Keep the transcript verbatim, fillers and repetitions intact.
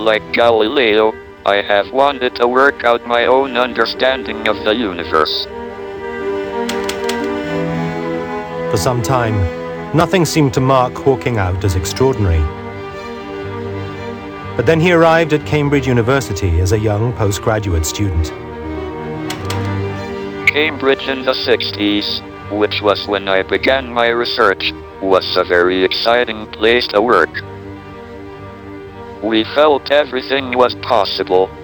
like Galileo, I have wanted to work out my own understanding of the universe. For some time, nothing seemed to mark Hawking out as extraordinary. But then he arrived at Cambridge University as a young postgraduate student. Cambridge in the sixties, which was when I began my research, was a very exciting place to work. We felt everything was possible,